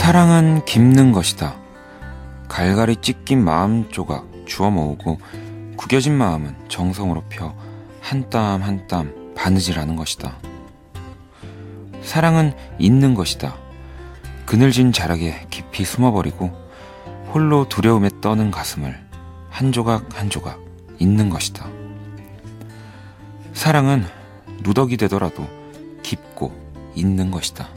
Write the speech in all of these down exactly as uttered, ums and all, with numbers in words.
사랑은 깊는 것이다. 갈갈이 찢긴 마음 조각 주워 모으고 구겨진 마음은 정성으로 펴 한 땀 한 땀 바느질하는 것이다. 사랑은 있는 것이다. 그늘진 자락에 깊이 숨어버리고 홀로 두려움에 떠는 가슴을 한 조각 한 조각 잊는 것이다. 사랑은 누더기 되더라도 깊고 있는 것이다.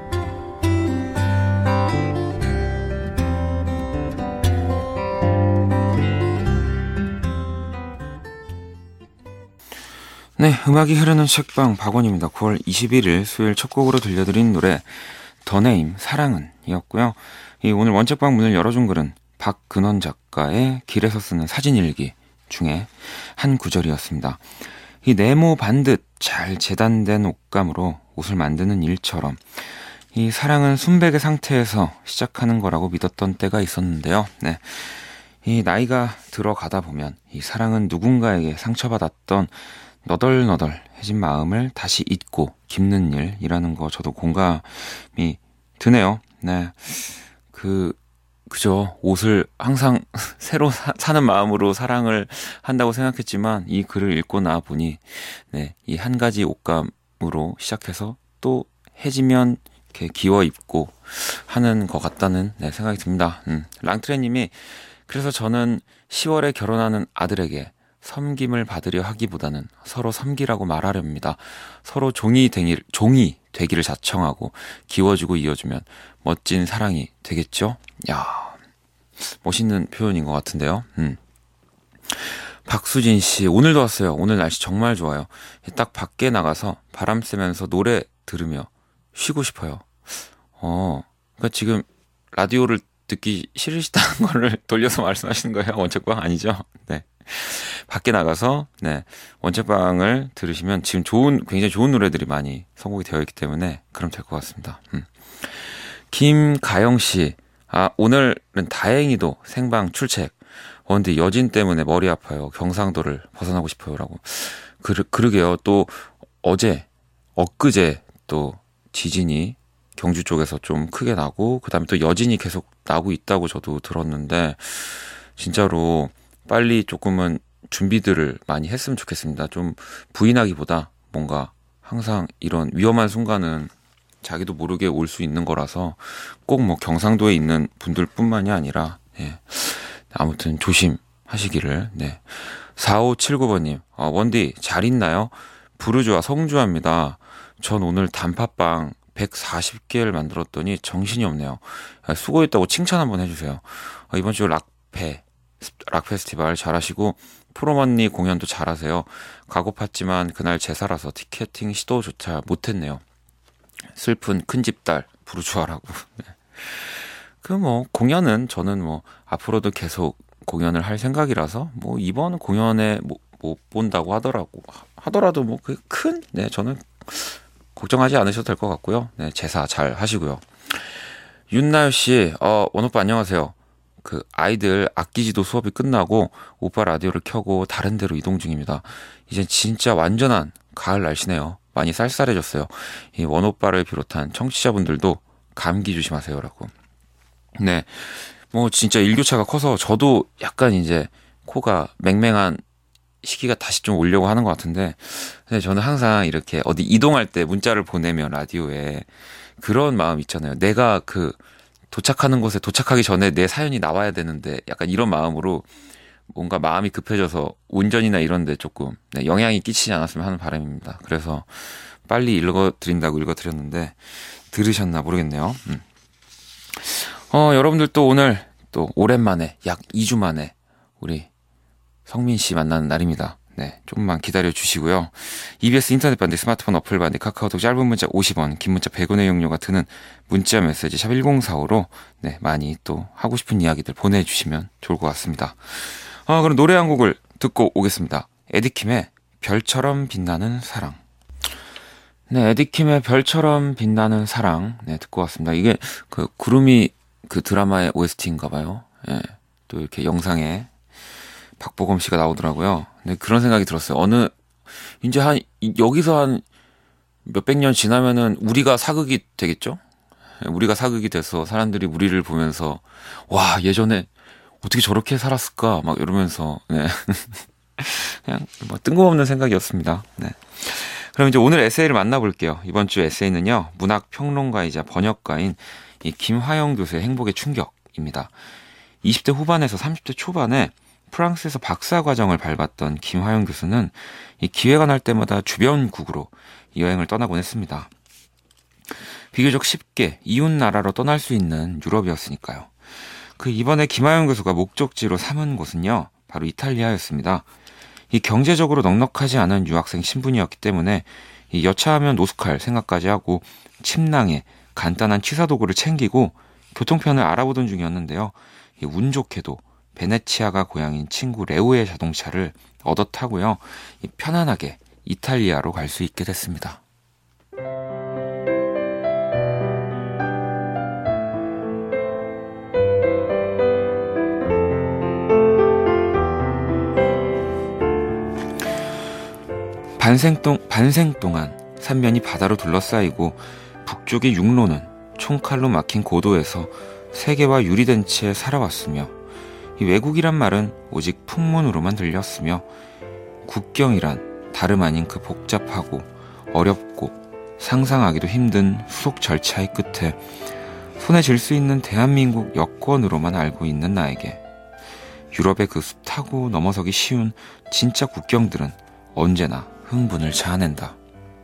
네, 음악이 흐르는 책방 박원입니다. 구월 이십일일 수요일 첫 곡으로 들려드린 노래 더네임 사랑은 이었고요. 이 오늘 원책방 문을 열어준 글은 박근원 작가의 길에서 쓰는 사진일기 중에 한 구절이었습니다. 이 네모 반듯 잘 재단된 옷감으로 옷을 만드는 일처럼 이 사랑은 순백의 상태에서 시작하는 거라고 믿었던 때가 있었는데요. 네, 이 나이가 들어가다 보면 이 사랑은 누군가에게 상처받았던 너덜너덜해진 마음을 다시 잊고 깊는 일이라는 거 저도 공감이 드네요. 네, 그 그죠. 옷을 항상 새로 사, 사는 마음으로 사랑을 한다고 생각했지만 이 글을 읽고 나 보니 네, 이 한 가지 옷감으로 시작해서 또 해지면 이렇게 기워 입고 하는 것 같다는 네, 생각이 듭니다. 음, 랑트레님이 그래서 저는 시월에 결혼하는 아들에게 섬김을 받으려 하기보다는 서로 섬기라고 말하렵니다. 서로 종이 되기, 종이 되기를 자청하고 기워주고 이어주면 멋진 사랑이 되겠죠? 야, 멋있는 표현인 것 같은데요. 음. 박수진 씨, 오늘도 왔어요. 오늘 날씨 정말 좋아요. 딱 밖에 나가서 바람 쐬면서 노래 들으며 쉬고 싶어요. 어, 그러니까 지금 라디오를 듣기 싫으시다는 거를 돌려서 말씀하시는 거예요? 원책방 아니죠? 네. 밖에 나가서 네, 원책방을 들으시면 지금 좋은 굉장히 좋은 노래들이 많이 선곡이 되어 있기 때문에 그럼 될 것 같습니다. 음. 김가영 씨, 아 오늘은 다행히도 생방 출첵. 어, 근데 여진 때문에 머리 아파요. 경상도를 벗어나고 싶어요라고. 그 그러게요. 또 어제 엊그제 또 지진이 경주 쪽에서 좀 크게 나고 그다음에 또 여진이 계속 나고 있다고 저도 들었는데 진짜로 빨리 조금은 준비들을 많이 했으면 좋겠습니다. 좀 부인하기보다 뭔가 항상 이런 위험한 순간은 자기도 모르게 올 수 있는 거라서 꼭 뭐 경상도에 있는 분들뿐만이 아니라 예. 아무튼 조심하시기를. 네. 사오칠구 번님 어, 원디 잘 있나요? 부르주아 성주아입니다. 전 오늘 단팥빵 백사십 개를 만들었더니 정신이 없네요. 수고했다고 칭찬 한번 해주세요. 어, 이번 주 락페 락 페스티벌 잘하시고 프로먼니 공연도 잘하세요. 가고팠지만 그날 제사라서 티켓팅 시도조차 못했네요. 슬픈 큰집딸 부르주아라고. 네. 그 뭐 공연은 저는 뭐 앞으로도 계속 공연을 할 생각이라서 뭐 이번 공연에 뭐, 못 본다고 하더라고 하더라도 뭐 그 큰 네 저는 걱정하지 않으셔도 될 것 같고요. 네 제사 잘 하시고요. 윤나요 씨, 어 원오빠 안녕하세요. 그 아이들 악기지도 수업이 끝나고 오빠 라디오를 켜고 다른 데로 이동 중입니다. 이젠 진짜 완전한 가을 날씨네요. 많이 쌀쌀해졌어요. 이 원오빠를 비롯한 청취자분들도 감기 조심하세요라고. 네, 뭐 진짜 일교차가 커서 저도 약간 이제 코가 맹맹한 시기가 다시 좀 오려고 하는 것 같은데, 근데 저는 항상 이렇게 어디 이동할 때 문자를 보내면 라디오에 그런 마음 있잖아요. 내가 그 도착하는 곳에 도착하기 전에 내 사연이 나와야 되는데 약간 이런 마음으로 뭔가 마음이 급해져서 운전이나 이런 데 조금 네, 영향이 끼치지 않았으면 하는 바람입니다. 그래서 빨리 읽어드린다고 읽어드렸는데 들으셨나 모르겠네요. 음. 어, 여러분들 또 오늘 또 오랜만에 약 이 주 만에 우리 성민 씨 만나는 날입니다. 네, 조금만 기다려 주시고요. 이비에스 인터넷 반대 스마트폰 어플 반대 카카오톡 짧은 문자 오십 원, 긴 문자 백 원의 용료가 드는 문자 메시지 샵 일공사오로 네, 많이 또 하고 싶은 이야기들 보내주시면 좋을 것 같습니다. 아, 그럼 노래 한 곡을 듣고 오겠습니다. 에디킴의 별처럼 빛나는 사랑. 네, 에디킴의 별처럼 빛나는 사랑 네, 듣고 왔습니다. 이게 그 구름이 그 드라마의 오에스티인가 봐요. 예, 또 이렇게 영상에 박보검 씨가 나오더라고요. 네, 그런 생각이 들었어요. 어느 이제 한 여기서 한 몇백 년 지나면은 우리가 사극이 되겠죠? 우리가 사극이 돼서 사람들이 우리를 보면서 와 예전에 어떻게 저렇게 살았을까 막 이러면서 네. 그냥 뭐 뜬금없는 생각이었습니다. 네. 그럼 이제 오늘 에세이를 만나볼게요. 이번 주 에세이는요 문학 평론가이자 번역가인 이 김화영 교수의 행복의 충격입니다. 이십 대 후반에서 삼십 대 초반에 프랑스에서 박사 과정을 밟았던 김화영 교수는 이 기회가 날 때마다 주변국으로 여행을 떠나곤 했습니다. 비교적 쉽게 이웃 나라로 떠날 수 있는 유럽이었으니까요. 그 이번에 김화영 교수가 목적지로 삼은 곳은요 바로 이탈리아였습니다. 이 경제적으로 넉넉하지 않은 유학생 신분이었기 때문에 이 여차하면 노숙할 생각까지 하고 침낭에 간단한 취사 도구를 챙기고 교통편을 알아보던 중이었는데요. 이 운 좋게도 베네치아가 고향인 친구 레오의 자동차를 얻어 타고요. 이 편안하게 이탈리아로 갈 수 있게 됐습니다. 반생, 동, 반생 동안 삼면이 바다로 둘러싸이고 북쪽의 육로는 총칼로 막힌 고도에서 세계와 유리된 채 살아왔으며 이 외국이란 말은 오직 풍문으로만 들렸으며 국경이란 다름 아닌 그 복잡하고 어렵고 상상하기도 힘든 후속 절차의 끝에 손에 쥘 수 있는 대한민국 여권으로만 알고 있는 나에게 유럽의 그 숱하고 넘어서기 쉬운 진짜 국경들은 언제나 흥분을 자아낸다.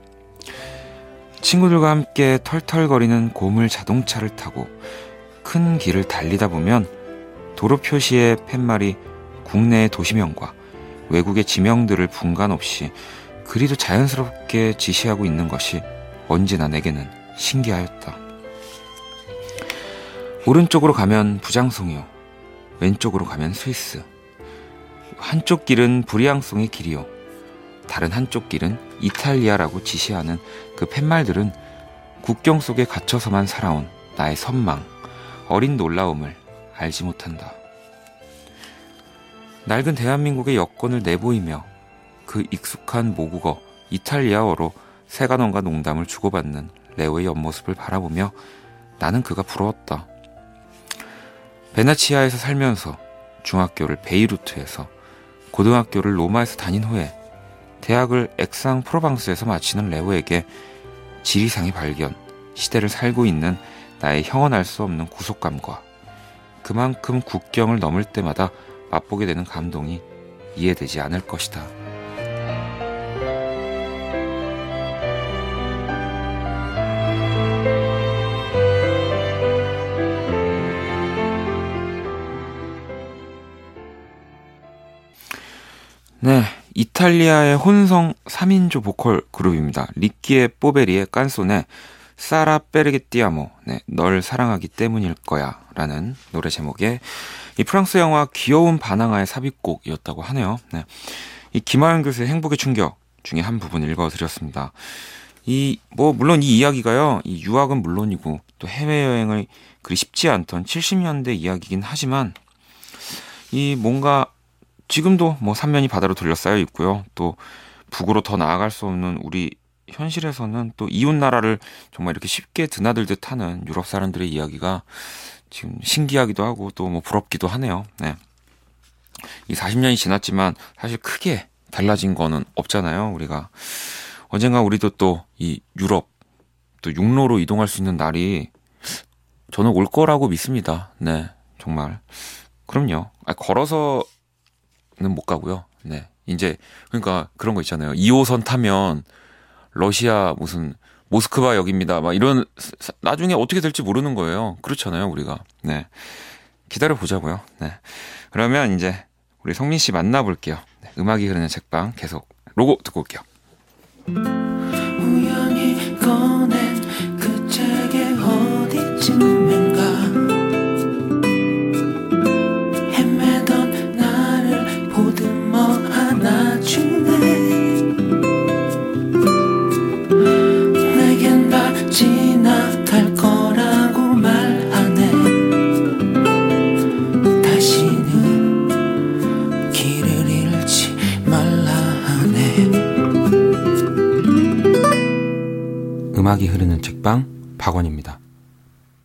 친구들과 함께 털털거리는 고물 자동차를 타고 큰 길을 달리다 보면 도로 표시의 팻말이 국내의 도시명과 외국의 지명들을 분간 없이 그리도 자연스럽게 지시하고 있는 것이 언제나 내게는 신기하였다. 오른쪽으로 가면 부장송이요, 왼쪽으로 가면 스위스. 한쪽 길은 브리앙송의 길이요, 다른 한쪽 길은 이탈리아라고 지시하는 그 팻말들은 국경 속에 갇혀서만 살아온 나의 선망, 어린 놀라움을 알지 못한다. 낡은 대한민국의 여권을 내보이며 그 익숙한 모국어 이탈리아어로 세간원과 농담을 주고받는 레오의 옆모습을 바라보며 나는 그가 부러웠다. 베네치아에서 살면서 중학교를 베이루트에서, 고등학교를 로마에서 다닌 후에 대학을 엑상 프로방스에서 마치는 레오에게 지리상의 발견, 시대를 살고 있는 나의 형언할 수 없는 구속감과 그만큼 국경을 넘을 때마다 맛보게 되는 감동이 이해되지 않을 것이다. 네, 이탈리아의 혼성 삼 인조 보컬 그룹입니다. 리키에 뽀베리의 깐소네, 사라 베르게띠아모, 네, 널 사랑하기 때문일 거야 라는 노래 제목의 이 프랑스 영화 귀여운 바나나의 삽입곡이었다고 하네요. 네. 이 김하연 교수의 행복의 충격 중에 한 부분 읽어드렸습니다. 이, 뭐, 물론 이 이야기가요, 이 유학은 물론이고 또 해외여행을 그리 쉽지 않던 칠십 년대 이야기이긴 하지만 이 뭔가 지금도 뭐 삼면이 바다로 둘러싸여 있고요. 또 북으로 더 나아갈 수 없는 우리 현실에서는 또 이웃 나라를 정말 이렇게 쉽게 드나들듯 하는 유럽 사람들의 이야기가 지금 신기하기도 하고 또 뭐 부럽기도 하네요. 네. 이 사십 년이 지났지만 사실 크게 달라진 거는 없잖아요. 우리가 언젠가 우리도 또 이 유럽 또 육로로 이동할 수 있는 날이 저는 올 거라고 믿습니다. 네, 정말. 그럼요. 아, 걸어서는 못 가고요. 네, 이제 그러니까 그런 거 있잖아요. 이 호선 타면 러시아 무슨 모스크바 역입니다. 막 이런, 나중에 어떻게 될지 모르는 거예요. 그렇잖아요, 우리가. 네. 기다려 보자고요. 네. 그러면 이제 우리 성민 씨 만나볼게요. 네. 음악이 흐르는 책방 계속 로고 듣고 올게요. 우연히 꺼낸 그 책의 어디쯤인가 헤매던 나를 보듬어 안아주네. 지나갈 거라고 말하네. 다시는 길을 잃지 말라 하네. 음악이 흐르는 책방 박원입니다.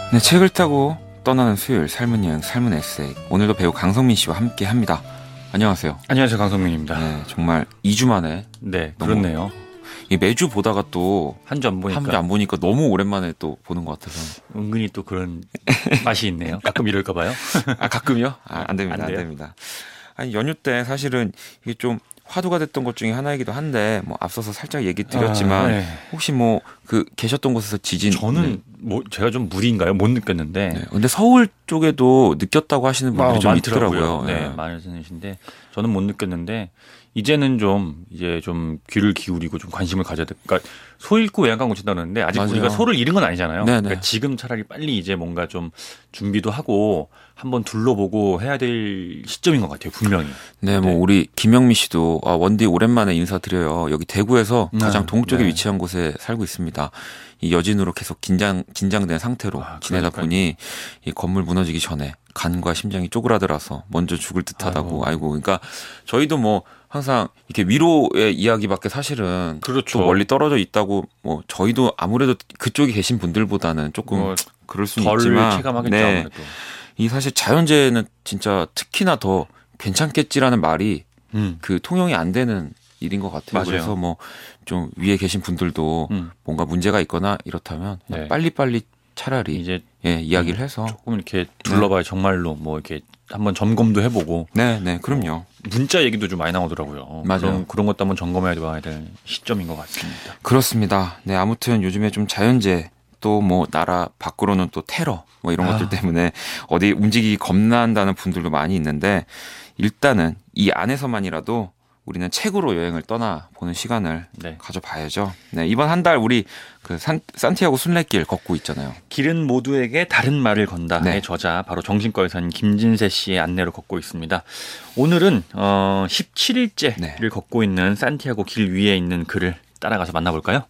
네, 책을 타고 떠나는 수요일 삶은 여행, 삶은 에세이. 오늘도 배우 강성민 씨와 함께 합니다. 안녕하세요. 안녕하세요. 강성민입니다. 네, 정말 이 주 만에. 네, 그렇네요. 이 매주 보다가 또 한 주 안 보니까 한 주 안 보니까 너무 오랜만에 또 보는 것 같아서 은근히 또 그런 맛이 있네요. 가끔 이럴까 봐요. 아, 가끔요? 아, 안 됩니다. 안 안 됩니다. 아니, 연휴 때 사실은 이게 좀 화두가 됐던 것 중에 하나이기도 한데 뭐 앞서서 살짝 얘기 드렸지만 아, 네. 혹시 뭐 그 계셨던 곳에서 지진 저는 네. 뭐 제가 좀 무리인가요? 못 느꼈는데. 네. 근데 서울 쪽에도 느꼈다고 하시는 분들이 아, 좀 많더라고요. 있더라고요. 네, 네. 많으신데 저는 못 느꼈는데 이제는 좀 이제 좀 귀를 기울이고 좀 관심을 가져야 돼. 그러니까 소 잃고 외양간 고친다는데 아직 맞아요. 우리가 소를 잃은 건 아니잖아요. 네네. 그러니까 지금 차라리 빨리 이제 뭔가 좀 준비도 하고 한번 둘러보고 해야 될 시점인 것 같아요. 분명히. 네, 뭐 네. 우리 김영미 씨도 아, 원디 오랜만에 인사드려요. 여기 대구에서 가장 네. 동쪽에 네. 위치한 곳에 살고 있습니다. 이 여진으로 계속 긴장 긴장된 상태로 아, 지내다 그러니까요. 보니 이 건물 무너지기 전에 간과 심장이 쪼그라들어서 먼저 죽을 듯하다고. 아이고. 아이고, 그러니까 저희도 뭐 항상 이렇게 위로의 이야기밖에 사실은 그렇죠. 좀 멀리 떨어져 있다고 뭐 저희도 아무래도 그쪽에 계신 분들보다는 조금 뭐 그럴 수는 덜 있지만 체감하겠죠. 네. 아무래도. 이 사실 자연재해는 진짜 특히나 더 괜찮겠지라는 말이 음. 그 통용이 안 되는 일인 것 같아요. 맞아요. 그래서 뭐 좀 위에 계신 분들도 음. 뭔가 문제가 있거나 이렇다면 그냥 네. 빨리빨리 차라리 이제 예, 이야기를 해서 조금 이렇게 둘러봐야 정말로 뭐 이렇게 한번 점검도 해보고 네, 네, 그럼요. 문자 얘기도 좀 많이 나오더라고요. 맞아요. 그런, 그런 것도 한번 점검해야 될 시점인 것 같습니다. 그렇습니다. 네, 아무튼 요즘에 좀 자연재해 또 뭐 나라 밖으로는 또 테러 뭐 이런 아. 것들 때문에 어디 움직이기 겁난다는 분들도 많이 있는데 일단은 이 안에서만이라도 우리는 책으로 여행을 떠나보는 시간을 네. 가져봐야죠. 네, 이번 한 달 우리 그 산, 산티아고 순례길 걷고 있잖아요. 길은 모두에게 다른 말을 건다의 네. 저자 바로 정신과에 산 김진세 씨의 안내로 걷고 있습니다. 오늘은 어, 십칠 일째를 네. 걷고 있는 산티아고 길 위에 있는 글을 따라가서 만나볼까요?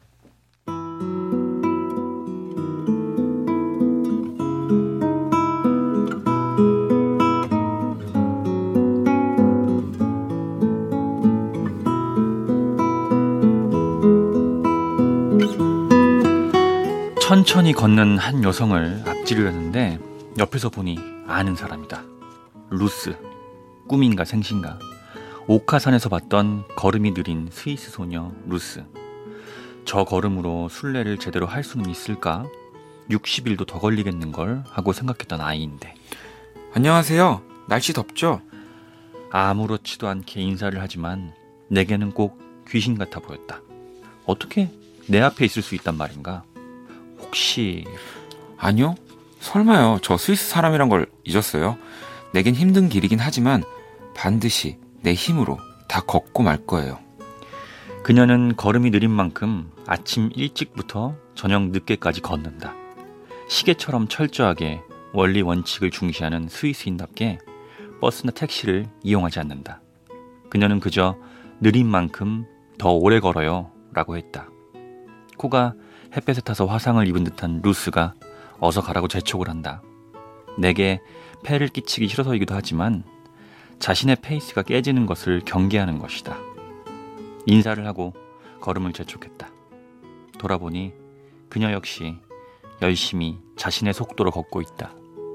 천천히 걷는 한 여성을 앞지르려는데 옆에서 보니 아는 사람이다. 루스. 꿈인가 생신가. 오카산에서 봤던 걸음이 느린 스위스 소녀 루스. 저 걸음으로 순례를 제대로 할 수는 있을까? 육십 일도 더 걸리겠는걸 하고 생각했던 아이인데 안녕하세요. 날씨 덥죠? 아무렇지도 않게 인사를 하지만 내게는 꼭 귀신 같아 보였다. 어떻게 내 앞에 있을 수 있단 말인가? 혹시 아니요. 설마요. 저 스위스 사람이란 걸 잊었어요. 내겐 힘든 길이긴 하지만 반드시 내 힘으로 다 걷고 말 거예요. 그녀는 걸음이 느린 만큼 아침 일찍부터 저녁 늦게까지 걷는다. 시계처럼 철저하게 원리 원칙을 중시하는 스위스인답게 버스나 택시를 이용하지 않는다. 그녀는 그저 느린 만큼 더 오래 걸어요 라고 했다. 코가 햇볕에 타서 화상을 입은 듯한 루스가 어서 가라고 재촉을 한다. 내게 폐를 끼치기 싫어서이기도 하지만 자신의 페이스가 깨지는 것을 경계하는 것이다. 인사를 하고 걸음을 재촉했다. 돌아보니 그녀 역시 열심히 자신의 속도로 걷고 있다.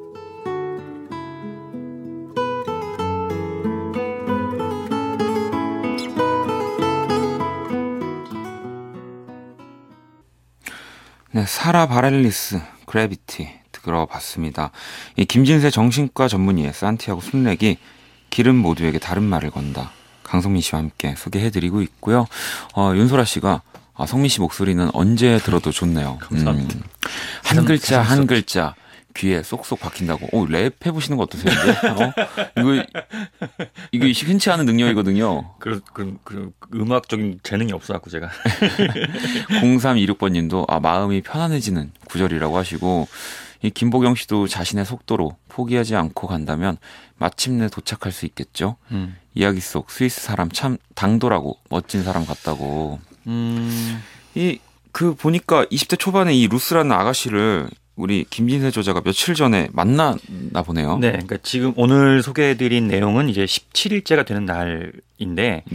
네, 사라 바렐리스 그래비티 들어봤습니다. 이 김진세 정신과 전문의의 산티아고 순례기 길은 모두에게 다른 말을 건다. 강성민 씨와 함께 소개해드리고 있고요. 어, 윤소라 씨가 아, 성민 씨 목소리는 언제 들어도 좋네요. 감사합니다. 음, 한 글자 한 세상 글자 귀에 쏙쏙 박힌다고. 오, 랩 해보시는 거 어떠세요? 이제? 어? 이거 이거 흔치 않은 능력이거든요. 그, 그, 그 음악적인 재능이 없어갖고 제가 공삼이육 번님도 아, 마음이 편안해지는 구절이라고 하시고 이 김보경 씨도 자신의 속도로 포기하지 않고 간다면 마침내 도착할 수 있겠죠. 음. 이야기 속 스위스 사람 참 당돌하고 멋진 사람 같다고. 음... 이 그 보니까 이십 대 초반에 이 루스라는 아가씨를 우리 김진세 저자가 며칠 전에 만나나 보네요. 네, 그러니까 지금 오늘 소개해드린 내용은 이제 십칠 일째가 되는 날인데 네.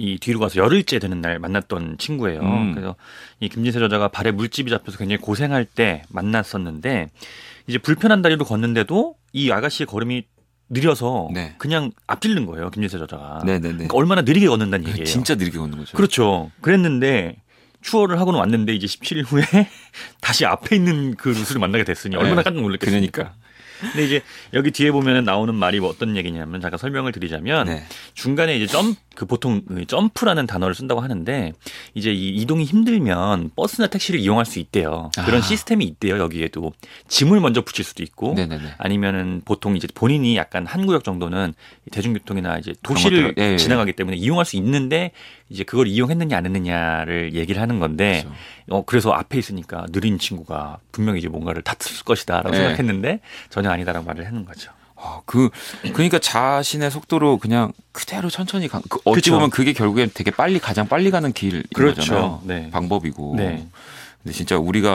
이 뒤로 가서 열흘째 되는 날 만났던 친구예요. 음. 그래서 이 김진세 저자가 발에 물집이 잡혀서 굉장히 고생할 때 만났었는데 이제 불편한 다리로 걷는데도 이 아가씨의 걸음이 느려서 네. 그냥 앞질른 거예요. 김진세 저자가. 네네네. 그러니까 얼마나 느리게 걷는다는 얘기예요. 진짜 느리게 걷는 거죠. 그렇죠. 그랬는데 추월을 하고는 왔는데 이제 십칠 일 후에 다시 앞에 있는 그 루스를 만나게 됐으니 얼마나 네. 깜짝 놀랐겠습니까. 그러니까. 근데 이제 여기 뒤에 보면 나오는 말이 뭐 어떤 얘기냐면 잠깐 설명을 드리자면 네. 중간에 이제 점, 그 보통 점프라는 단어를 쓴다고 하는데 이제 이 이동이 힘들면 버스나 택시를 이용할 수 있대요. 그런 아. 시스템이 있대요. 여기에도 짐을 먼저 붙일 수도 있고 네네네. 아니면은 보통 이제 본인이 약간 한 구역 정도는 대중교통이나 이제 도시를 것들을, 예, 예. 지나가기 때문에 이용할 수 있는데 이제 그걸 이용했느냐 안 했느냐를 얘기를 하는 건데 그렇죠. 어 그래서 앞에 있으니까 느린 친구가 분명히 이제 뭔가를 다툴 것이다라고 예. 생각했는데 전혀 아니다라고 말을 하는 거죠. 어, 그 그러니까 자신의 속도로 그냥 그대로 천천히 가. 그 어찌 그쵸. 보면 그게 결국엔 되게 빨리 가장 빨리 가는 길인 그렇죠. 거잖아요. 네. 방법이고. 네. 근데 진짜 우리가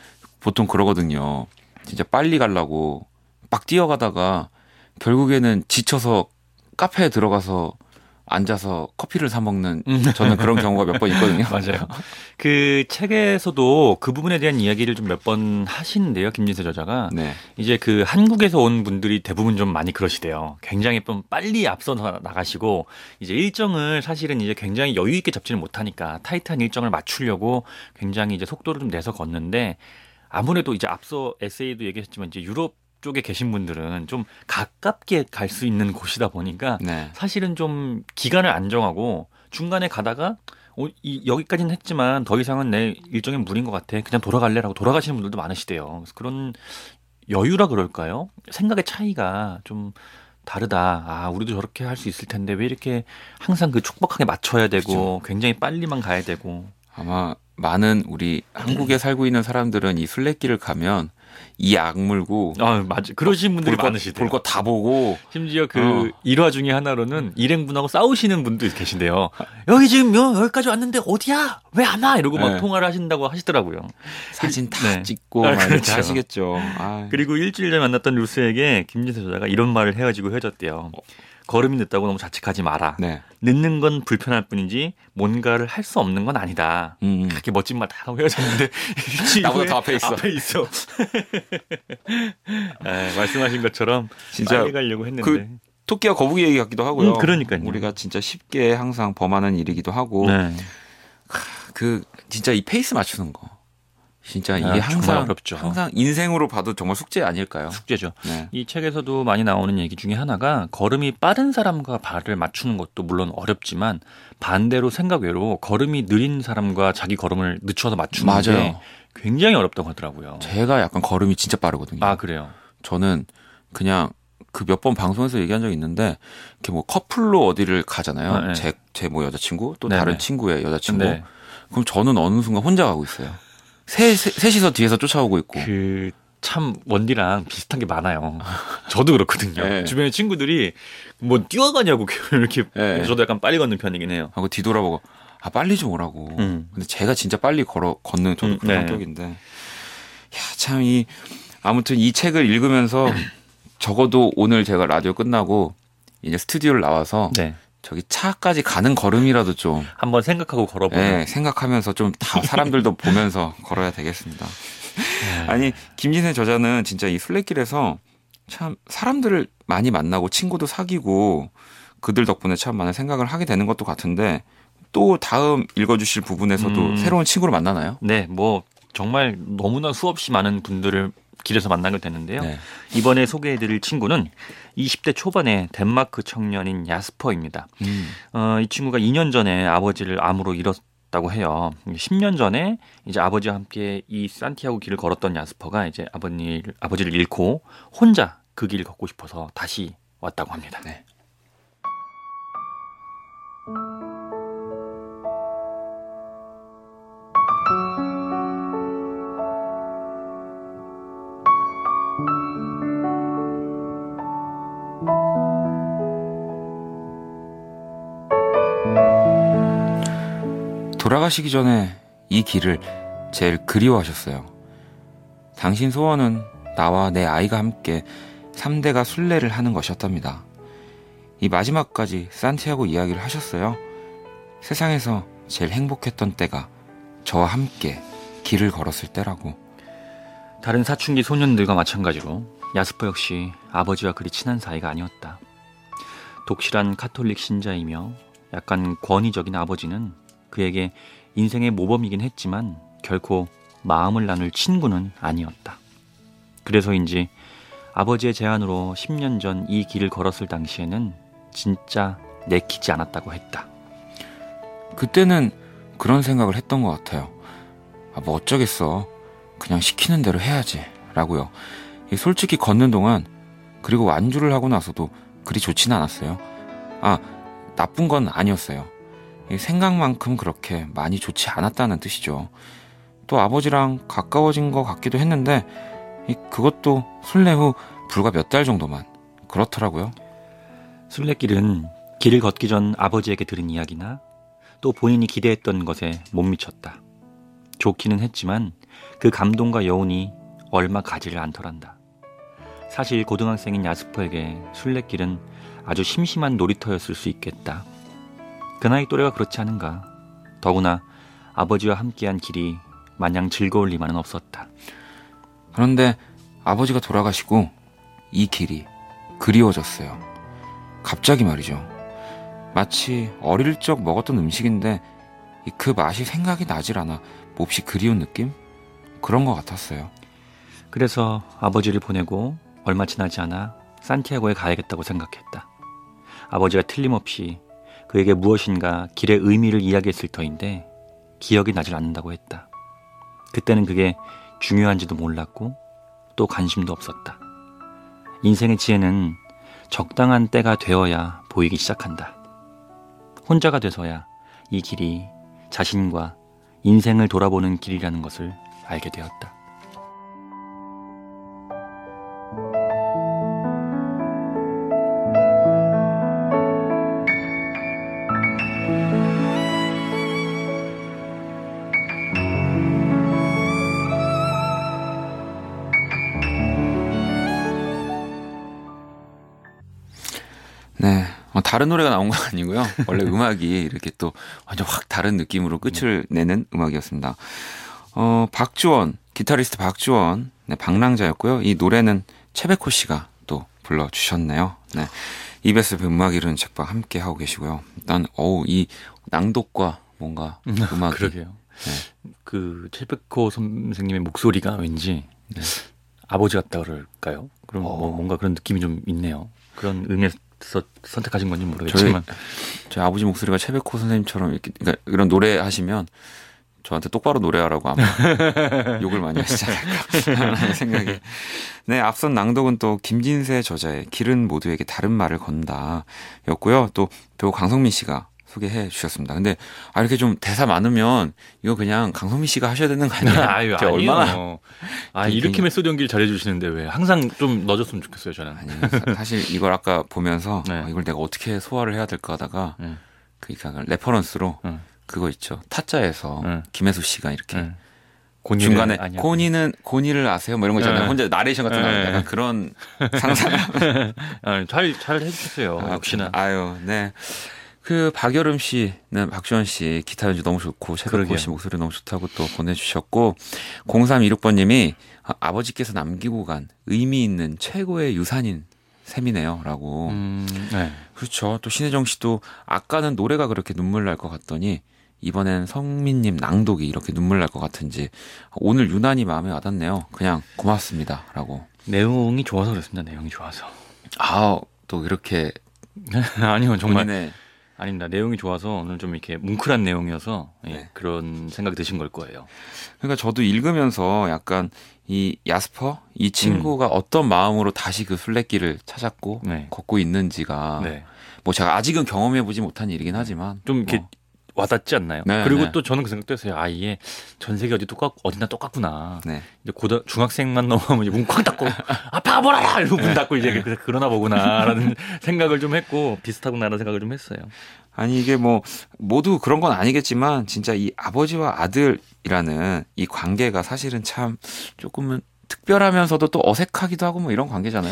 보통 그러거든요. 진짜 빨리 가려고 막 뛰어가다가 결국에는 지쳐서 카페에 들어가서 앉아서 커피를 사 먹는 저는 그런 경우가 몇 번 있거든요. 맞아요. 그 책에서도 그 부분에 대한 이야기를 좀 몇 번 하시는데요. 김진세 저자가. 네. 이제 그 한국에서 온 분들이 대부분 좀 많이 그러시대요. 굉장히 좀 빨리 앞서 나가시고 이제 일정을 사실은 이제 굉장히 여유 있게 잡지를 못하니까 타이트한 일정을 맞추려고 굉장히 이제 속도를 좀 내서 걷는데 아무래도 이제 앞서 에세이도 얘기했지만 이제 유럽 쪽에 계신 분들은 좀 가깝게 갈 수 있는 곳이다 보니까 네. 사실은 좀 기간을 안 정하고 중간에 가다가 어, 이, 여기까지는 했지만 더 이상은 내 일정이 무리인 것 같아. 그냥 돌아갈래라고 돌아가시는 분들도 많으시대요. 그래서 그런 여유라 그럴까요? 생각의 차이가 좀 다르다. 아, 우리도 저렇게 할 수 있을 텐데 왜 이렇게 항상 그 촉박하게 맞춰야 되고 그렇죠. 굉장히 빨리만 가야 되고. 아마 많은 우리 한국에 살고 있는 사람들은 이 순례길을 가면 이 악물고 아, 맞아. 그러신 분들이 볼 많으시대요. 거 다 보고 심지어 그 어. 일화 중에 하나로는 일행분하고 싸우시는 분도 계신데요. 여기 지금 여- 여기까지 왔는데 어디야? 왜 안 와? 이러고 막 네. 통화를 하신다고 하시더라고요. 사진 다 네. 찍고 아, 막 이렇게 그렇죠. 하시겠죠. 아, 그리고 일주일 전에 만났던 루스에게 김진세 저자가 이런 말을 헤어지고 헤어졌대요. 걸음이 늦다고 너무 자책하지 마라. 네. 늦는 건 불편할 뿐이지 뭔가를 할 수 없는 건 아니다. 음. 그렇게 멋진 말 다 하고 헤어졌는데 일주일 나보다 후에 더 앞에 있어. 앞에 있어. 네, 말씀하신 것처럼 진짜 빨리 가려고 했는데. 그 토끼와 거북이 얘기 같기도 하고요. 음, 그러니까요. 우리가 진짜 쉽게 항상 범하는 일이기도 하고 네. 그 진짜 이 페이스 맞추는 거 진짜 이게 아, 정말 항상 어렵죠. 항상 인생으로 봐도 정말 숙제 아닐까요? 숙제죠. 네. 이 책에서도 많이 나오는 얘기 중에 하나가 걸음이 빠른 사람과 발을 맞추는 것도 물론 어렵지만 반대로 생각 외로 걸음이 느린 사람과 자기 걸음을 늦춰서 맞추는 맞아요. 게 굉장히 어렵다고 하더라고요. 제가 약간 걸음이 진짜 빠르거든요. 아, 그래요? 저는 그냥 그 몇 번 방송에서 얘기한 적이 있는데 이렇게 뭐 커플로 어디를 가잖아요. 아, 네. 제 제 뭐 여자친구 또 네네. 다른 친구의 여자친구. 네. 그럼 저는 어느 순간 혼자 가고 있어요. 세, 세, 셋이서 뒤에서 쫓아오고 있고. 그 참 원디랑 비슷한 게 많아요. 저도 그렇거든요. 네. 주변에 친구들이 뭐 뛰어가냐고 이렇게 네. 저도 약간 빨리 걷는 편이긴 해요. 하고 뒤돌아보고 아 빨리 좀 오라고. 음. 근데 제가 진짜 빨리 걸어 걷는 저도 음, 그런 네. 성격인데. 참 이 아무튼 이 책을 읽으면서 적어도 오늘 제가 라디오 끝나고 이제 스튜디오를 나와서 네. 저기 차까지 가는 걸음이라도 좀 한번 생각하고 걸어보는. 네, 생각하면서 좀 다 사람들도 보면서 걸어야 되겠습니다. 아니 김진세 저자는 진짜 이 순례길에서 참 사람들을 많이 만나고 친구도 사귀고 그들 덕분에 참 많은 생각을 하게 되는 것도 같은데 또 다음 읽어주실 부분에서도 음. 새로운 친구를 만나나요? 네, 뭐 정말 너무나 수없이 많은 분들을 길에서 만나게 되는데요. 네. 이번에 소개해드릴 친구는 이십 대 초반의 덴마크 청년인 야스퍼입니다. 음. 어, 이 친구가 이 년 전에 아버지를 암으로 잃었다고 해요. 십 년 전에 이제 아버지와 함께 이 산티아고 길을 걸었던 야스퍼가 이제 아버님, 아버지를 잃고 혼자 그 길을 걷고 싶어서 다시 왔다고 합니다. 네. 돌아가시기 전에 이 길을 제일 그리워하셨어요. 당신 소원은 나와 내 아이가 함께 삼 대가 순례를 하는 것이었답니다. 이 마지막까지 산티아고 이야기를 하셨어요. 세상에서 제일 행복했던 때가 저와 함께 길을 걸었을 때라고. 다른 사춘기 소년들과 마찬가지로 야스퍼 역시 아버지와 그리 친한 사이가 아니었다. 독실한 카톨릭 신자이며 약간 권위적인 아버지는 그에게 인생의 모범이긴 했지만 결코 마음을 나눌 친구는 아니었다. 그래서인지 아버지의 제안으로 십 년 전 이 길을 걸었을 당시에는 진짜 내키지 않았다고 했다. 그때는 그런 생각을 했던 것 같아요. 아, 뭐 어쩌겠어. 그냥 시키는 대로 해야지 라고요. 솔직히 걷는 동안, 그리고 완주를 하고 나서도 그리 좋지는 않았어요. 아, 나쁜 건 아니었어요. 생각만큼 그렇게 많이 좋지 않았다는 뜻이죠. 또 아버지랑 가까워진 것 같기도 했는데 그것도 순례 후 불과 몇 달 정도만 그렇더라고요. 순례길은 길을 걷기 전 아버지에게 들은 이야기나 또 본인이 기대했던 것에 못 미쳤다. 좋기는 했지만 그 감동과 여운이 얼마 가지를 않더란다. 사실 고등학생인 야스퍼에게 순례길은 아주 심심한 놀이터였을 수 있겠다. 그 나이 또래가 그렇지 않은가. 더구나 아버지와 함께한 길이 마냥 즐거울 리만은 없었다. 그런데 아버지가 돌아가시고 이 길이 그리워졌어요. 갑자기 말이죠. 마치 어릴 적 먹었던 음식인데 그 맛이 생각이 나질 않아 몹시 그리운 느낌? 그런 것 같았어요. 그래서 아버지를 보내고 얼마 지나지 않아 산티아고에 가야겠다고 생각했다. 아버지가 틀림없이 그에게 무엇인가 길의 의미를 이야기했을 터인데 기억이 나질 않는다고 했다. 그때는 그게 중요한지도 몰랐고 또 관심도 없었다. 인생의 지혜는 적당한 때가 되어야 보이기 시작한다. 혼자가 돼서야 이 길이 자신과 인생을 돌아보는 길이라는 것을 알게 되었다. 네, 어, 다른 노래가 나온 건 아니고요. 원래 음악이 이렇게 또 완전 확 다른 느낌으로 끝을 내는 음악이었습니다. 어, 박주원, 기타리스트 박주원, 네, 방랑자였고요. 이 노래는 최백호 씨가 또 불러주셨네요. 네, 이비에스 음악이론 책방 함께 하고 계시고요. 일단 어우, 이 낭독과 뭔가 음악이 그러게요. 네. 그 최백호 선생님의 목소리가 왠지 네. 아버지 같다 그럴까요? 그럼 어. 뭐 뭔가 그런 느낌이 좀 있네요. 그런 의미에서 선택하신 건지 모르겠지만 저희, 저희 아버지 목소리가 최백호 선생님처럼 이렇게 그러니까 이런 노래 하시면 저한테 똑바로 노래하라고 아마 욕을 많이 하시지 않을까 생각이. 네, 앞선 낭독은 또 김진세 저자의 길은 모두에게 다른 말을 건다 였고요. 또 배우 강성민 씨가 소개해 주셨습니다. 근데 아, 이렇게 좀 대사 많으면 이거 그냥 강성민 씨가 하셔야 되는 거 아니에요? 아유, 아니에요. 얼마나 아, 이렇게 메소드 연기를 잘해 주시는데 왜 항상 좀 넣어줬으면 좋겠어요, 저는. 아니, 사실 이걸 아까 보면서 네. 어, 이걸 내가 어떻게 소화를 해야 될까 하다가 네. 그러니까 레퍼런스로 네. 그거 있죠. 타짜에서 네. 김혜수 씨가 이렇게 네. 중간에 아니야. 고니는 고니를 아세요? 뭐 이런 거 있잖아요. 네. 혼자 나레이션 같은 거 네. 약간 그런 상상. 잘 잘 해주셨어요. 아, 역시나. 아유, 네. 그 박여름 씨는 박주원 씨 기타 연주 너무 좋고 최백호 씨 목소리 너무 좋다고 또 보내주셨고 공삼이육 번님이 아버지께서 남기고 간 의미 있는 최고의 유산인 셈이네요 라고. 음, 네. 그렇죠. 또 신혜정 씨도 아까는 노래가 그렇게 눈물 날 것 같더니 이번엔 성민님 낭독이 이렇게 눈물 날 것 같은지 오늘 유난히 마음에 와닿네요. 그냥 고맙습니다 라고. 내용이 좋아서 그렇습니다. 내용이 좋아서. 아, 또 이렇게 아니요 정말 본인의 아닙니다. 내용이 좋아서 오늘 좀 이렇게 뭉클한 내용이어서 예, 네. 그런 생각이 드신 걸 거예요. 그러니까 저도 읽으면서 약간 이 야스퍼 이 친구가 음. 어떤 마음으로 다시 그 순례길을 찾았고 네. 걷고 있는지가 네. 뭐 제가 아직은 경험해보지 못한 일이긴 하지만 좀 이렇게 뭐. 와닿지 않나요? 네, 그리고 네. 또 저는 그 생각도 했어요. 아, 이게 전 세계 어디 똑같, 어디나 똑같구나. 네. 이제 고등, 중학생만 넘어가면 이제 문 콱 닫고, 아, 바보라! 이러고 문 닫고 이제 그래서 그러나 보구나라는 생각을 좀 했고, 비슷하구나라는 생각을 좀 했어요. 아니, 이게 뭐, 모두 그런 건 아니겠지만, 진짜 이 아버지와 아들이라는 이 관계가 사실은 참 조금은 특별하면서도 또 어색하기도 하고 뭐 이런 관계잖아요.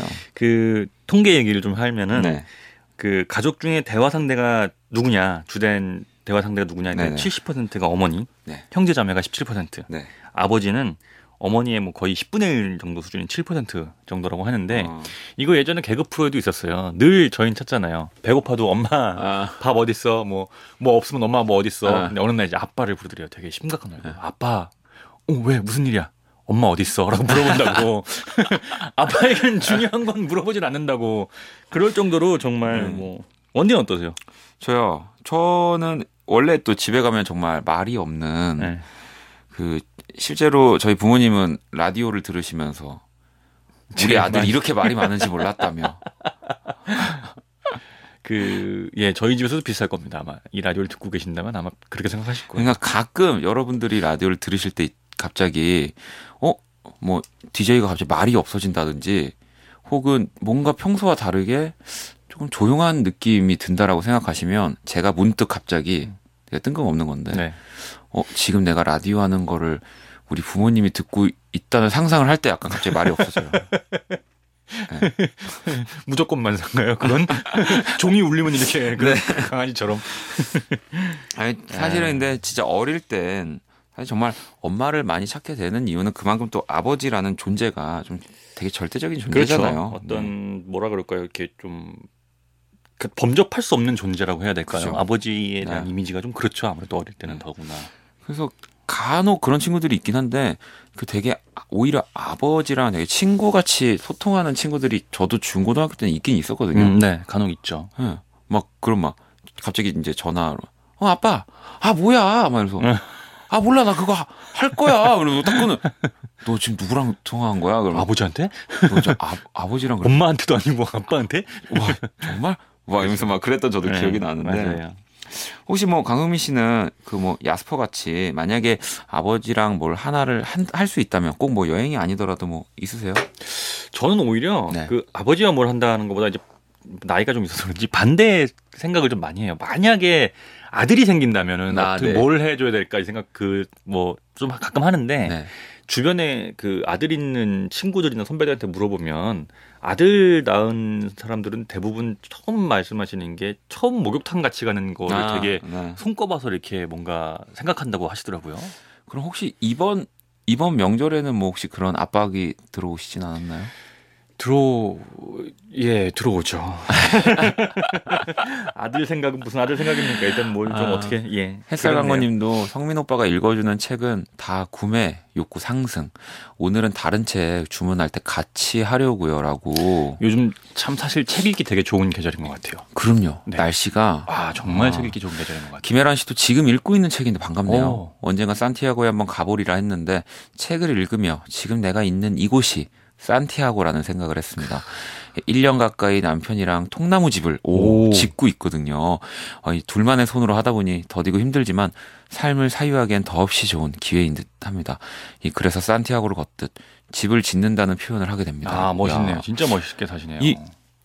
그, 통계 얘기를 좀 하면은, 네. 그 가족 중에 대화 상대가 누구냐, 주된 대화 상대가 누구냐 했는데 네네. 칠십 퍼센트가 어머니, 네. 형제 자매가 십칠 퍼센트, 네. 아버지는 어머니의 뭐 거의 십분의 일 정도 수준인 칠 퍼센트 정도라고 하는데 어. 이거 예전에 개그 프로에도 있었어요. 늘 저희는 찾잖아요. 배고파도 엄마 아. 밥 어딨어? 뭐, 뭐 없으면 엄마 뭐 어딨어? 아. 근데 어느 날 이제 아빠를 부르더래요. 되게 심각한 말로. 아빠, 어, 왜? 무슨 일이야? 엄마 어딨어? 라고 물어본다고. 아빠에게는 중요한 건 물어보진 않는다고. 그럴 정도로 정말 음. 뭐. 원디는 어떠세요? 저요. 저는 원래 또 집에 가면 정말 말이 없는 네. 그 실제로 저희 부모님은 라디오를 들으시면서 우리 제일 아들이 많이- 이렇게 말이 많은지 몰랐다며. 그, 예, 저희 집에서도 비슷할 겁니다. 아마 이 라디오를 듣고 계신다면 아마 그렇게 생각하실 거예요. 그러니까 가끔 여러분들이 라디오를 들으실 때 갑자기 어? 뭐 디제이가 갑자기 말이 없어진다든지 혹은 뭔가 평소와 다르게 조금 조용한 느낌이 든다라고 생각하시면 제가 문득 갑자기 되게 뜬금없는 건데 네. 어, 지금 내가 라디오 하는 거를 우리 부모님이 듣고 있다는 상상을 할 때 약간 갑자기 말이 없어져요. 무조건 만상가요? 그건 종이 울리면 이렇게 그런 강아지처럼. 아니, 사실은 근데 진짜 어릴 땐 사실 정말 엄마를 많이 찾게 되는 이유는 그만큼 또 아버지라는 존재가 좀 되게 절대적인 존재잖아요. 그렇죠. 어떤 뭐라 그럴까요? 이렇게 좀 그 범접할 수 없는 존재라고 해야 될까요? 그렇죠. 아버지에 대한 네. 이미지가 좀 그렇죠. 아무래도 어릴 때는 더구나. 그래서 간혹 그런 친구들이 있긴 한데 그 되게 오히려 아버지랑 되게 친구같이 소통하는 친구들이 저도 중고등학교 때는 있긴 있었거든요. 음, 네, 간혹 있죠. 예. 막 그럼 막 갑자기 이제 전화로 어 아빠 아 뭐야 막 이러면서 아 몰라 나 그거 할 거야 그러고 딱 끊어. 너 지금 누구랑 통화한 거야? 그러면 아버지한테? 너 저 아, 아버지랑 그래. 엄마한테도 아니고 아빠한테? 와 정말? 와 이러면서 막 그랬던 저도 네, 기억이 나는데 맞아요. 혹시 뭐 강흥민 씨는 그 뭐 야스퍼 같이 만약에 아버지랑 뭘 하나를 할 수 있다면 꼭 뭐 여행이 아니더라도 뭐 있으세요? 저는 오히려 네. 그 아버지가 뭘 한다는 것보다 이제 나이가 좀 있어서 그런지 반대 생각을 좀 많이 해요. 만약에 아들이 생긴다면은 아, 어떻게 네. 뭘 해줘야 될까 이 생각 그 뭐 좀 가끔 하는데 네. 주변에 그 아들 있는 친구들이나 선배들한테 물어보면 아들 낳은 사람들은 대부분 처음 말씀하시는 게 처음 목욕탕 같이 가는 거를 아, 되게 네. 손꼽아서 이렇게 뭔가 생각한다고 하시더라고요. 그럼 혹시 이번 이번 명절에는 뭐 혹시 그런 압박이 들어오시진 않았나요? 들어 예 들어오죠. 아들 생각은 무슨 아들 생각입니까? 일단 뭘 좀 아, 어떻게 예 햇살 그렇네요. 강모님도 성민 오빠가 읽어주는 책은 다 구매 욕구 상승. 오늘은 다른 책 주문할 때 같이 하려고요라고. 요즘 참 사실 책 읽기 되게 좋은 계절인 것 같아요. 그럼요. 네. 날씨가 아 정말 아. 책 읽기 좋은 계절인 것 같아요. 김혜란 씨도 지금 읽고 있는 책인데 반갑네요. 오. 언젠가 산티아고에 한번 가보리라 했는데 책을 읽으며 지금 내가 있는 이곳이 산티아고라는 생각을 했습니다. 일 년 가까이 남편이랑 통나무 집을 오, 오. 짓고 있거든요. 어, 이 둘만의 손으로 하다 보니 더디고 힘들지만 삶을 사유하기엔 더없이 좋은 기회인 듯 합니다. 이 그래서 산티아고를 걷듯 집을 짓는다는 표현을 하게 됩니다. 아 멋있네요. 야, 진짜 멋있게 사시네요. 이-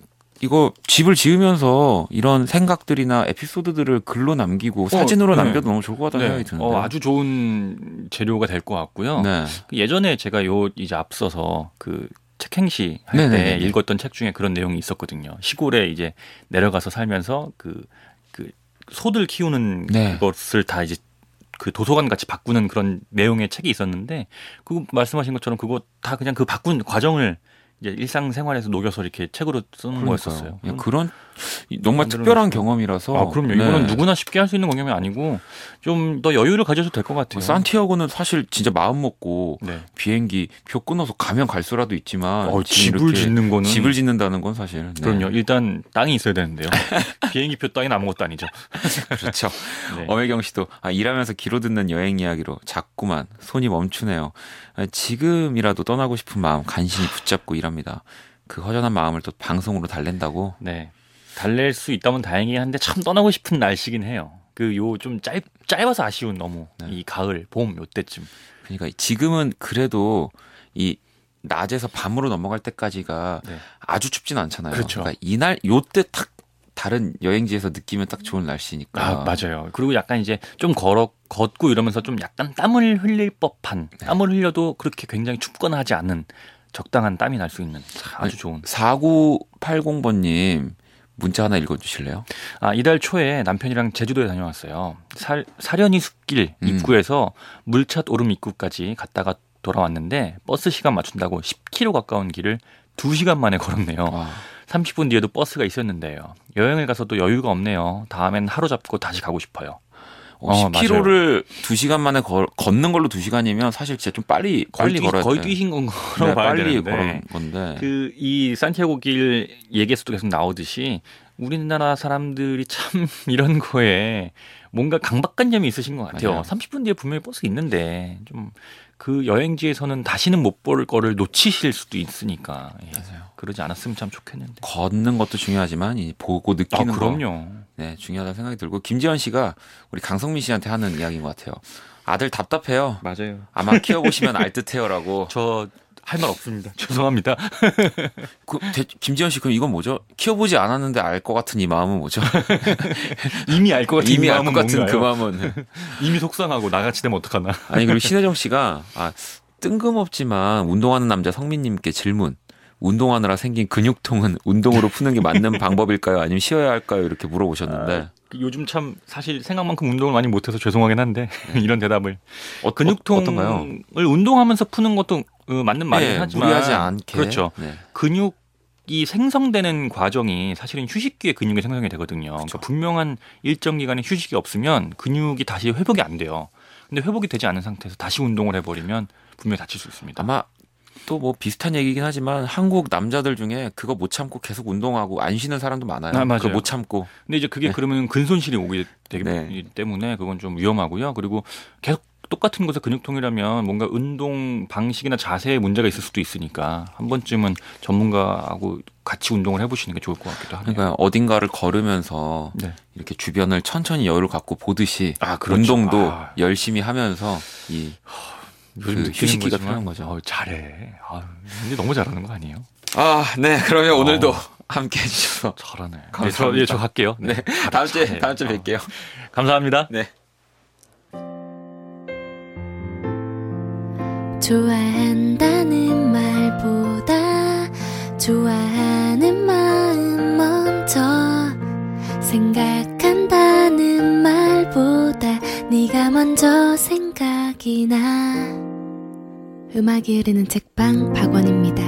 이거 집을 지으면서 이런 생각들이나 에피소드들을 글로 남기고 사진으로 네. 남겨도 너무 좋을 것 같다는 네. 생각이 드는데. 어, 아주 좋은 재료가 될 것 같고요. 네. 예전에 제가 요 이제 앞서서 그 책행시 할 때 네네네네. 읽었던 책 중에 그런 내용이 있었거든요. 시골에 이제 내려가서 살면서 그, 그 소들 키우는 네. 것을 다 이제 그 도서관 같이 바꾸는 그런 내용의 책이 있었는데 그거 말씀하신 것처럼 그거 다 그냥 그 바꾼 과정을 이제 일상생활에서 녹여서 이렇게 책으로 쓰는 거였었어요. 그러니까요. 그런 정말 만들어냈어요. 특별한 경험이라서. 아, 그럼요. 네. 이거는 누구나 쉽게 할 수 있는 경험이 아니고 좀 더 여유를 가져도 될 것 같아요. 산티아고는 사실 진짜 마음 먹고 네. 비행기 표 끊어서 가면 갈 수라도 있지만 어, 지금 집을 이렇게 짓는 거는 집을 짓는다는 건 사실 네. 그럼요. 일단 땅이 있어야 되는데요. 비행기표 따위는 아무것도 아니죠. 그렇죠. 네. 엄혜경 씨도 아, 일하면서 귀로 듣는 여행 이야기로 자꾸만 손이 멈추네요. 아, 지금이라도 떠나고 싶은 마음 간신히 붙잡고 일합니다. 그 허전한 마음을 또 방송으로 달랜다고. 네. 달랠 수 있다면 다행이긴 한데 참 떠나고 싶은 날씨긴 해요. 그 요 좀 짧 짧아서 아쉬운 너무 네. 이 가을 봄 요때쯤. 그러니까 지금은 그래도 이 낮에서 밤으로 넘어갈 때까지가 네. 아주 춥진 않잖아요. 그렇죠. 그러니까 이날 요때 딱 다른 여행지에서 느끼면 딱 좋은 날씨니까. 아 맞아요. 그리고 약간 이제 좀 걸어 걷고 이러면서 좀 약간 땀을 흘릴 법한 네. 땀을 흘려도 그렇게 굉장히 춥거나 하지 않는 적당한 땀이 날 수 있는 아주 좋은. 사구팔공 번님 문자 하나 읽어주실래요? 아, 이달 초에 남편이랑 제주도에 다녀왔어요. 살, 사려니 숲길 입구에서 음. 물찻 오름 입구까지 갔다가 돌아왔는데 버스 시간 맞춘다고 십 킬로미터 가까운 길을 두 시간 만에 걸었네요. 와. 삼십 분 뒤에도 버스가 있었는데요. 여행을 가서도 여유가 없네요. 다음엔 하루 잡고 다시 가고 싶어요. 어, 십 킬로미터를 두 시간 만에 걸, 걷는 걸로 두 시간이면 사실 진짜 좀 빨리 빨리 거의, 걸어야 거의 뛰신 건 거로 네, 봐야 빨리 되는데. 걸은 건데. 그 이 산티아고 길 얘기에서도 계속 나오듯이 우리나라 사람들이 참 이런 거에 뭔가 강박관념이 있으신 것 같아요. 맞아요. 삼십 분 뒤에 분명히 버스 있는데 좀 그 여행지에서는 다시는 못 볼 거를 놓치실 수도 있으니까. 예. 맞아요. 그러지 않았으면 참 좋겠는데. 걷는 것도 중요하지만 이 보고 느끼는 아, 그럼요. 거. 네, 중요하다는 생각이 들고 김지현 씨가 우리 강성민 씨한테 하는 이야기인 것 같아요. 아들 답답해요. 맞아요. 아마 키워보시면 알 듯해요라고. 저 할 말 없습니다. 죄송합니다. 그, 대, 김지현 씨 그럼 이건 뭐죠? 키워보지 않았는데 알 것 같은 이 마음은 뭐죠? 이미 알 것 같은 이미 이 알 것 같은 뭔가요? 그 마음은 이미 속상하고 나같이 되면 어떡하나. 아니 그리고 신혜정 씨가 아, 뜬금없지만 운동하는 남자 성민님께 질문. 운동하느라 생긴 근육통은 운동으로 푸는 게 맞는 방법일까요? 아니면 쉬어야 할까요? 이렇게 물어보셨는데. 아, 요즘 참 사실 생각만큼 운동을 많이 못해서 죄송하긴 한데 네. 이런 대답을. 어, 근육통을 어떤가요? 운동하면서 푸는 것도 맞는 말이긴 네, 하지만 무리하지 않게. 그렇죠. 네. 근육이 생성되는 과정이 사실은 휴식 뒤에 근육이 생성이 되거든요. 그러니까 분명한 일정 기간의 휴식이 없으면 근육이 다시 회복이 안 돼요. 근데 회복이 되지 않은 상태에서 다시 운동을 해버리면 분명히 다칠 수 있습니다. 아마 또 뭐 비슷한 얘기긴 하지만 한국 남자들 중에 그거 못 참고 계속 운동하고 안 쉬는 사람도 많아요. 아, 맞아요. 그걸 못 참고. 근데 이제 그게 네. 그러면 근손실이 오기 되기 네. 때문에 그건 좀 위험하고요. 그리고 계속 똑같은 곳에 근육통이라면 뭔가 운동 방식이나 자세에 문제가 있을 수도 있으니까 한 번쯤은 전문가하고 같이 운동을 해보시는 게 좋을 것 같기도 하네요. 그러니까 어딘가를 걸으면서 네. 이렇게 주변을 천천히 여유를 갖고 보듯이 아, 그렇죠. 운동도 아. 열심히 하면서 이 요즘도 그 휴식기가 거지만, 필요한 거죠. 어, 잘해. 아, 근데 너무 잘하는 거 아니에요? 아, 네. 그러면 오늘도 어. 함께 해주셔서 잘하네. 네, 저, 감사합니다. 예, 저 갈게요. 네. 네. 다음 주에 잘해요. 다음 주에 어. 뵐게요. 감사합니다. 네. 좋아한다는 말보다 좋아하는 마음 먼저 생각한다는 말보다 네가 먼저 생각이 나. 음악이 흐르는 책방 박원입니다.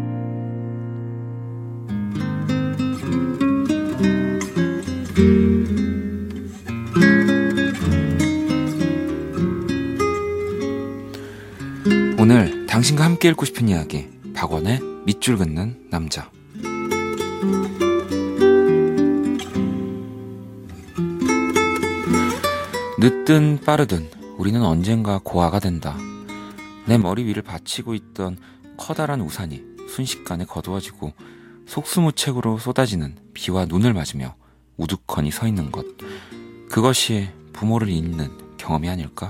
오늘 당신과 함께 읽고 싶은 이야기 박원의 밑줄 긋는 남자. 늦든 빠르든 우리는 언젠가 고아가 된다. 내 머리 위를 받치고 있던 커다란 우산이 순식간에 거두어지고 속수무책으로 쏟아지는 비와 눈을 맞으며 우두커니 서 있는 것. 그것이 부모를 잃는 경험이 아닐까?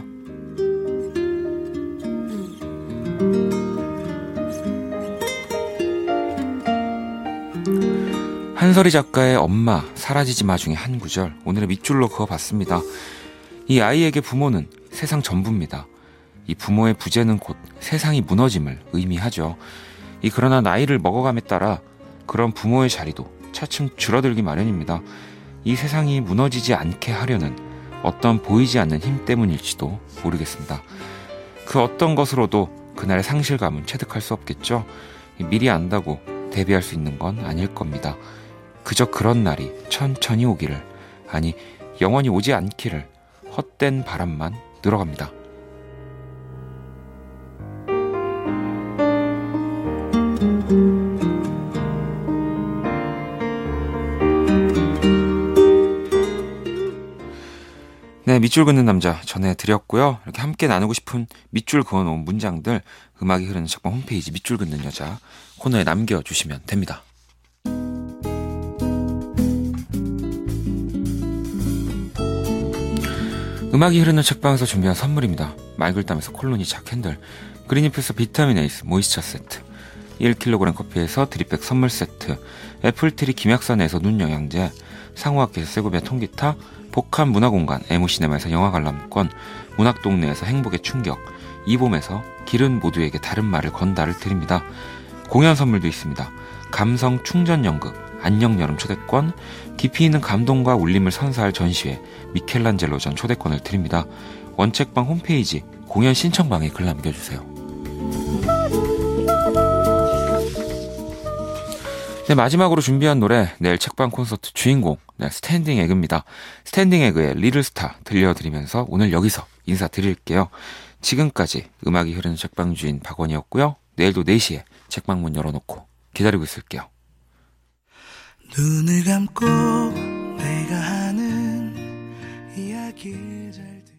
한설이 작가의 엄마 사라지지 마 중에 한 구절 오늘의 밑줄로 그어봤습니다. 이 아이에게 부모는 세상 전부입니다. 이 부모의 부재는 곧 세상이 무너짐을 의미하죠. 이 그러나 나이를 먹어감에 따라 그런 부모의 자리도 차츰 줄어들기 마련입니다. 이 세상이 무너지지 않게 하려는 어떤 보이지 않는 힘 때문일지도 모르겠습니다. 그 어떤 것으로도 그날의 상실감은 체득할 수 없겠죠. 미리 안다고 대비할 수 있는 건 아닐 겁니다. 그저 그런 날이 천천히 오기를, 아니 영원히 오지 않기를 헛된 바람만 늘어갑니다. 네, 밑줄 긋는 남자 전해드렸고요. 이렇게 함께 나누고 싶은 밑줄 그어놓은 문장들 음악이 흐르는 책방 홈페이지 밑줄 긋는 여자 코너에 남겨주시면 됩니다. 음악이 흐르는 책방에서 준비한 선물입니다. 말글담에서 콜로니차 캔들, 그린잎에서 비타민 에이스 모이스처 세트, 일 킬로그램 커피에서 드립백 선물 세트, 애플트리 김약산에서 눈영양제, 상호학교에서 세고비아 통기타, 복합 문화공간 에무시네마에서 영화 관람권, 문학동네에서 행복의 충격, 이봄에서 길은 모두에게 다른 말을 건다를 드립니다. 공연 선물도 있습니다. 감성 충전 연극, 안녕 여름 초대권, 깊이 있는 감동과 울림을 선사할 전시회 미켈란젤로전 초대권을 드립니다. 원책방 홈페이지 공연 신청방에 글 남겨주세요. 네, 마지막으로 준비한 노래, 내일 책방 콘서트 주인공, 네, 스탠딩 에그입니다. 스탠딩 에그의 리틀 스타 들려드리면서 오늘 여기서 인사드릴게요. 지금까지 음악이 흐르는 책방 주인 박원이었고요. 내일도 네 시에 책방 문 열어놓고 기다리고 있을게요. 눈을 감고